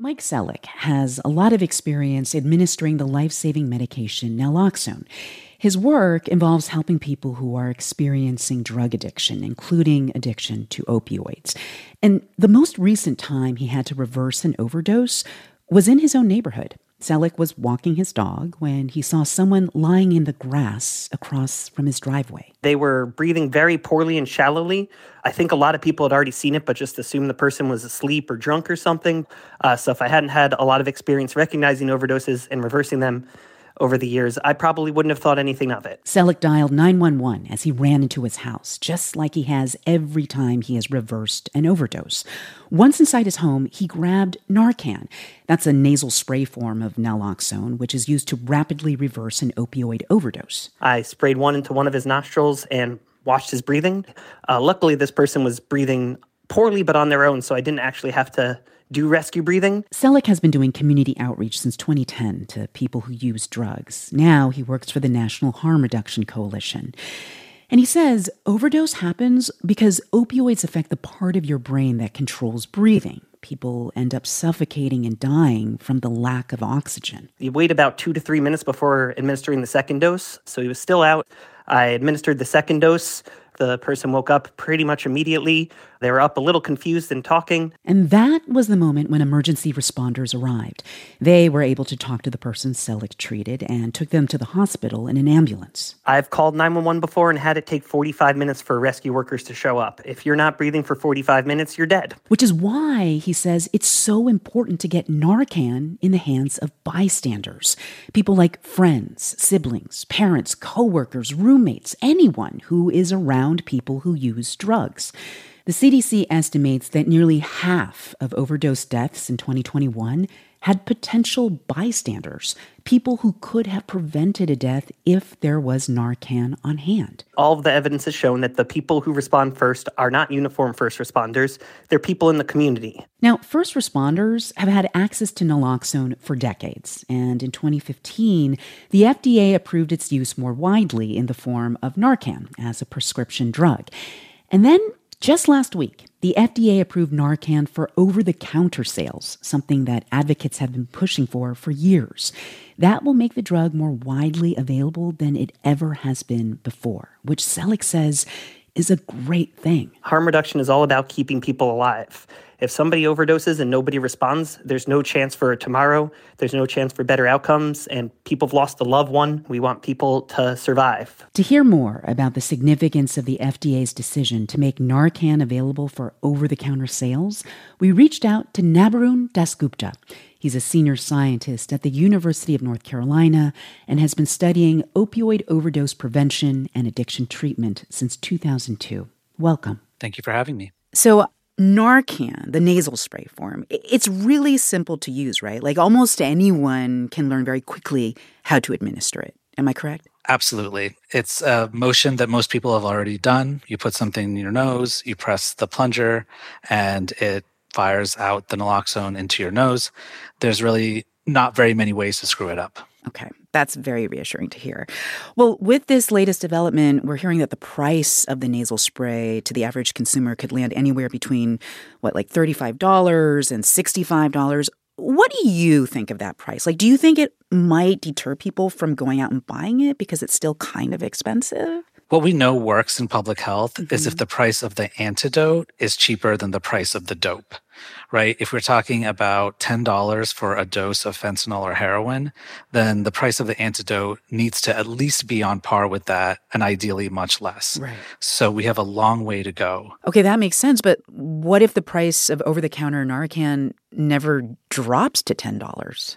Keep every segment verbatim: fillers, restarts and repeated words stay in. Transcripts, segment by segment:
Mike Selleck has a lot of experience administering the life-saving medication naloxone. His work involves helping people who are experiencing drug addiction, including addiction to opioids. And the most recent time he had to reverse an overdose was in his own neighborhood. Selleck was walking his dog when he saw someone lying in the grass across from his driveway. They were breathing very poorly and shallowly. I think a lot of people had already seen it, but just assumed the person was asleep or drunk or something. Uh, so if I hadn't had a lot of experience recognizing overdoses and reversing them over the years, I probably wouldn't have thought anything of it. Selleck dialed nine one one as he ran into his house, just like he has every time he has reversed an overdose. Once inside his home, he grabbed Narcan. That's a nasal spray form of naloxone, which is used to rapidly reverse an opioid overdose. I sprayed one into one of his nostrils and watched his breathing. Uh, luckily, this person was breathing poorly, but on their own, so I didn't actually have to do rescue breathing. Selleck has been doing community outreach since twenty ten to people who use drugs. Now he works for the National Harm Reduction Coalition. And he says overdose happens because opioids affect the part of your brain that controls breathing. People end up suffocating and dying from the lack of oxygen. You wait about two to three minutes before administering the second dose. So he was still out. I administered the second dose. The person woke up pretty much immediately. They were up a little confused and talking. And that was the moment when emergency responders arrived. They were able to talk to the person Selleck treated and took them to the hospital in an ambulance. I've called nine one one before and had it take forty-five minutes for rescue workers to show up. If you're not breathing for forty-five minutes, you're dead. Which is why, he says, it's so important to get Narcan in the hands of bystanders. People like friends, siblings, parents, coworkers, roommates, anyone who is around people who use drugs. The C D C estimates that nearly half of overdose deaths in twenty twenty-one had potential bystanders, people who could have prevented a death if there was Narcan on hand. All of the evidence has shown that the people who respond first are not uniform first responders. They're people in the community. Now, first responders have had access to naloxone for decades, and in twenty fifteen, the F D A approved its use more widely in the form of Narcan as a prescription drug. And then, just last week, the F D A approved Narcan for over-the-counter sales, something that advocates have been pushing for for years. That will make the drug more widely available than it ever has been before, which Selleck says is a great thing. Harm reduction is all about keeping people alive. If somebody overdoses and nobody responds, there's no chance for tomorrow. There's no chance for better outcomes, and people have lost a loved one. We want people to survive. To hear more about the significance of the F D A's decision to make Narcan available for over-the-counter sales, we reached out to Nabarun Dasgupta. He's a senior scientist at the University of North Carolina and has been studying opioid overdose prevention and addiction treatment since two thousand two. Welcome. Thank you for having me. So Narcan, the nasal spray form, it's really simple to use, right? Like almost anyone can learn very quickly how to administer it. Am I correct? Absolutely. It's a motion that most people have already done. You put something in your nose, you press the plunger, and it fires out the naloxone into your nose. There's really not very many ways to screw it up. Okay, that's very reassuring to hear. Well, with this latest development, we're hearing that the price of the nasal spray to the average consumer could land anywhere between, what, like thirty-five dollars and sixty-five dollars. What do you think of that price? Like, do you think it might deter people from going out and buying it because it's still kind of expensive? What we know works in public health Mm-hmm. is if the price of the antidote is cheaper than the price of the dope, right? If we're talking about ten dollars for a dose of fentanyl or heroin, then the price of the antidote needs to at least be on par with that and ideally much less. Right. So we have a long way to go. Okay, that makes sense. But what if the price of over-the-counter Narcan never drops to ten dollars?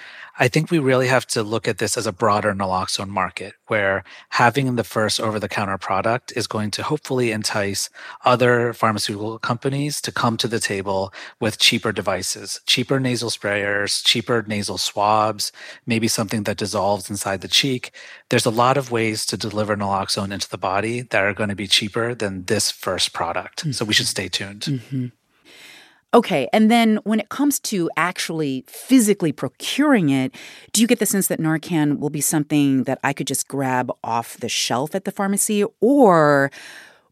I think we really have to look at this as a broader naloxone market where having the first over-the-counter product is going to hopefully entice other pharmaceutical companies to come to the table with cheaper devices, cheaper nasal sprayers, cheaper nasal swabs, maybe something that dissolves inside the cheek. There's a lot of ways to deliver naloxone into the body that are going to be cheaper than this first product. Mm-hmm. So we should stay tuned. Mm-hmm. Okay, and then when it comes to actually physically procuring it, do you get the sense that Narcan will be something that I could just grab off the shelf at the pharmacy? Or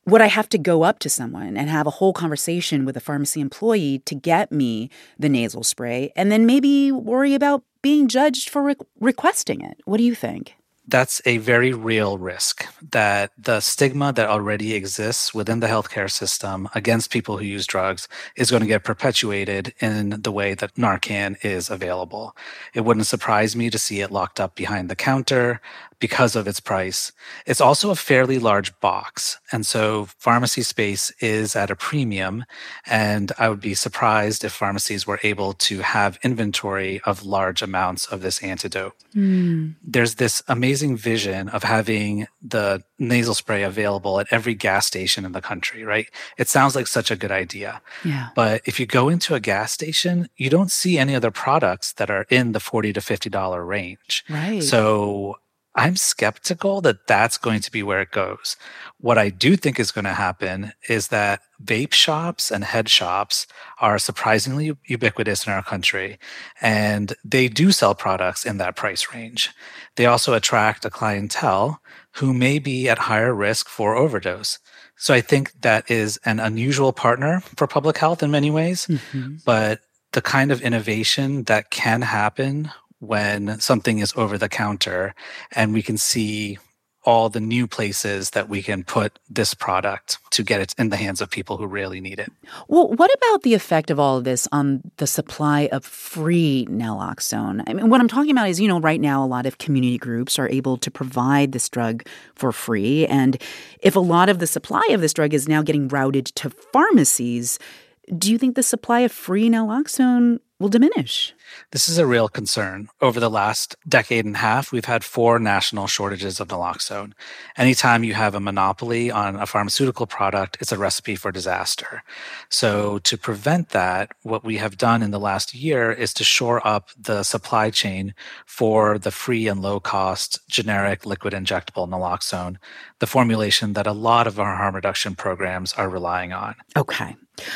would I have to go up to someone and have a whole conversation with a pharmacy employee to get me the nasal spray and then maybe worry about being judged for re- requesting it? What do you think? That's a very real risk, that the stigma that already exists within the healthcare system against people who use drugs is going to get perpetuated in the way that Narcan is available. It wouldn't surprise me to see it locked up behind the counter because of its price. It's also a fairly large box, and so pharmacy space is at a premium, and I would be surprised if pharmacies were able to have inventory of large amounts of this antidote. Mm. There's this amazing vision of having the nasal spray available at every gas station in the country, right? It sounds like such a good idea. Yeah. But if you go into a gas station, you don't see any other products that are in the forty to fifty dollars range. Right. So I'm skeptical that that's going to be where it goes. What I do think is going to happen is that vape shops and head shops are surprisingly ubiquitous in our country, and they do sell products in that price range. They also attract a clientele who may be at higher risk for overdose. So I think that is an unusual partner for public health in many ways, mm-hmm. but the kind of innovation that can happen when something is over the counter and we can see all the new places that we can put this product to get it in the hands of people who really need it. Well, what about the effect of all of this on the supply of free naloxone? I mean, what I'm talking about is, you know, right now a lot of community groups are able to provide this drug for free. And if a lot of the supply of this drug is now getting routed to pharmacies, do you think the supply of free naloxone will diminish? This is a real concern. Over the last decade and a half, we've had four national shortages of naloxone. Anytime you have a monopoly on a pharmaceutical product, it's a recipe for disaster. So to prevent that, what we have done in the last year is to shore up the supply chain for the free and low-cost generic liquid injectable naloxone, the formulation that a lot of our harm reduction programs are relying on. Okay.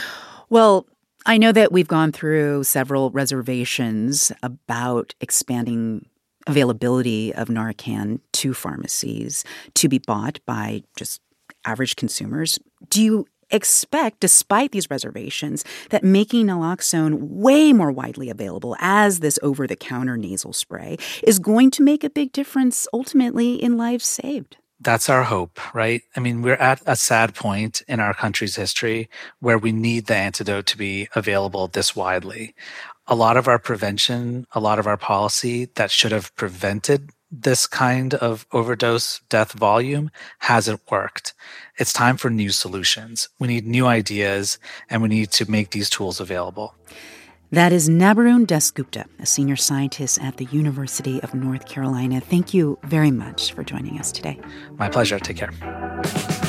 Well, I know that we've gone through several reservations about expanding availability of Narcan to pharmacies to be bought by just average consumers. Do you expect, despite these reservations, that making naloxone way more widely available as this over-the-counter nasal spray is going to make a big difference ultimately in lives saved? That's our hope, right? I mean, we're at a sad point in our country's history where we need the antidote to be available this widely. A lot of our prevention, a lot of our policy that should have prevented this kind of overdose death volume hasn't worked. It's time for new solutions. We need new ideas, and we need to make these tools available. That is Nabarun Dasgupta, a senior scientist at the University of North Carolina. Thank you very much for joining us today. My pleasure. Take care.